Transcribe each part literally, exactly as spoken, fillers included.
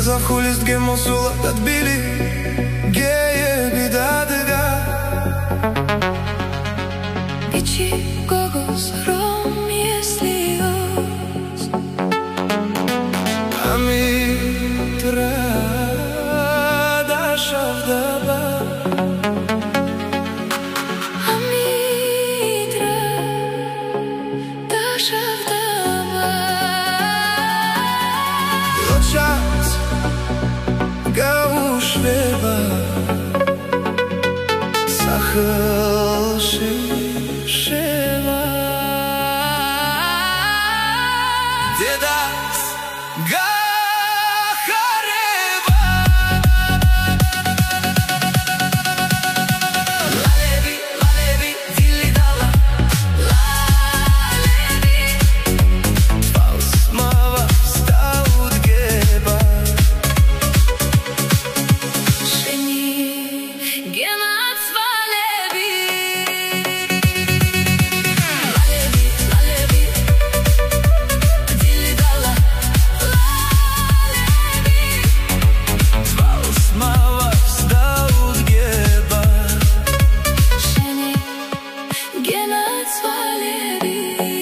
Казав лист ге мосулат били ге е бида дега Бичи когос ром если os Ами тра дашав даба Ами тра дашав даба Лочат гауш веба Сахаши шева Дедас гахарева Лалеви, лалеви, дили дала Лалеви Паусмава стаут геба Шени генат свалеви Лалеви, лалеви, дили дала Лалеви Паусмава стаут геба Шени генат свалеви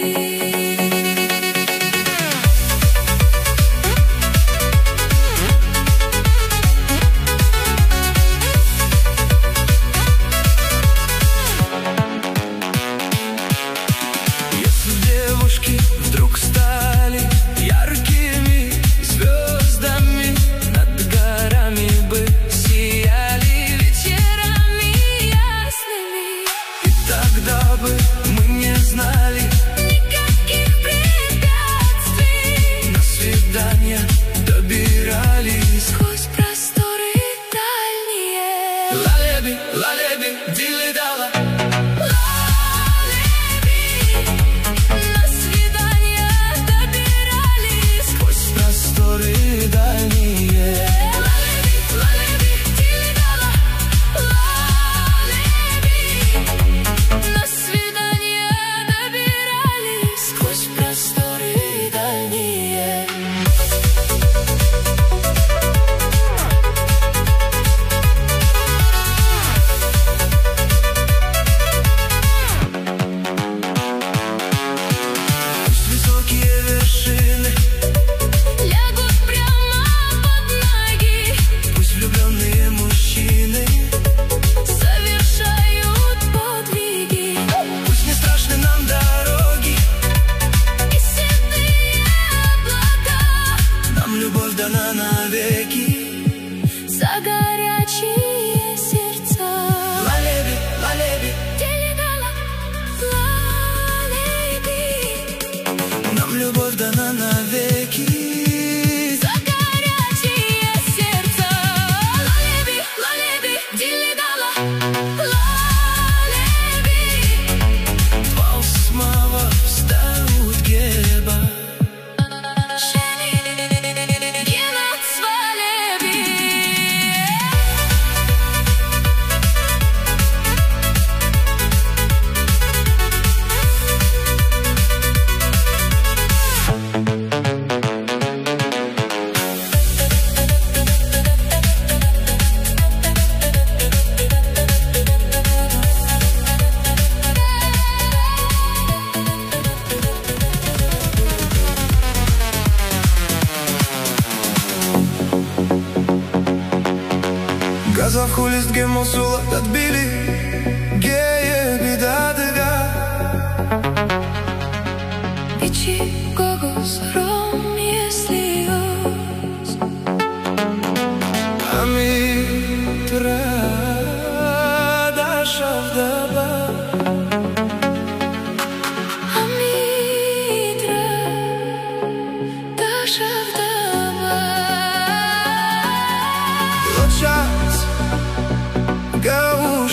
Если девушки вдруг стали яркими звездами, над горами бы сияли Вечерами ясными и тогда бы мы не знали никаких препятствий на свидания добирались. Сквозь просторы дальние Лалеби, лалеби, дили дала Лалеви на свидания добирались сквозь просторы дальние. Лалеви, лалеви, дили дала Лалеви на свидания добирались сквозь просторы дальние Пусть высокие вершины, лягут прямо под ноги пусть влюбленные мужчины, совершают подвиги пусть не страшны нам дороги, и седые облака нам любовь дана навеки. за горячие сердца. Лалеби, лалеби, Дили дала Лалеви нам любовь дана навеки. за горячие сердца. Лалеви, лалеви, дили дала Лалеви Паусмава стаут геба Шени генат свалеви Казав лист ге мосулат били ге е бида дега Бичи когос ром если os Ами тра дашав даба Ами тра дашав даба Лочат гауш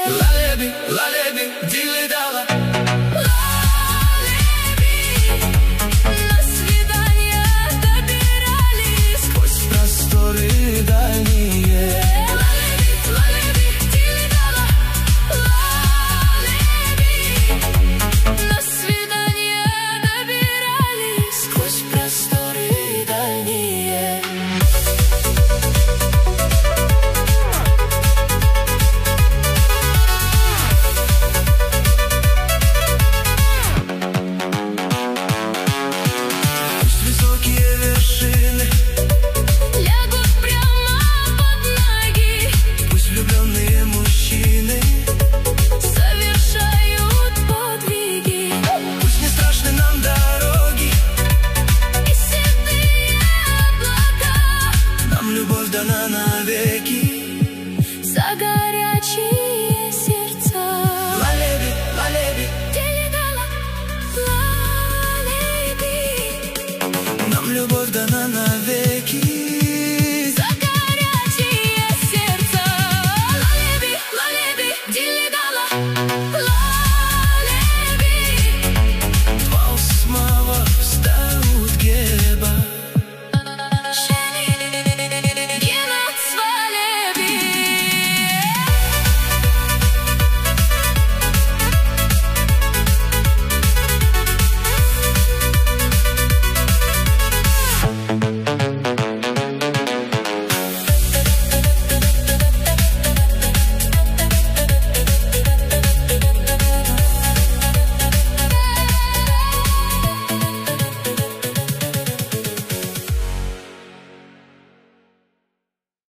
Лалеби, лалеби, дили-дала. Лалеби, на свидание добирались Сквозь просторы дальние. Лалеби, лалеби, дили-дала. Лалеби, на свидание добирались Сквозь просторы дальние. Пусть высокие вершины лягут прямо под ноги, Пусть влюбленные мужчины совершают подвиги, Пусть не страшны нам дороги, и седые облака нам любовь дана навеки. за горячие сердца. Лалеби, лалеби, Дили-дала, лалеби, нам любовь дана навеки. за горячие сердца. Лалеби, лалеби, дили